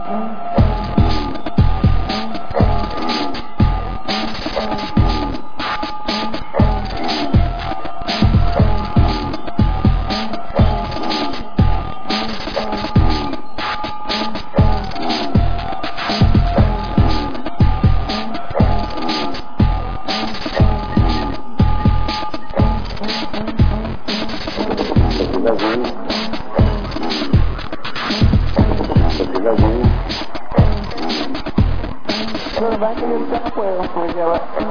Lo que pasa es que yo ahorita no puedo, pues ya va.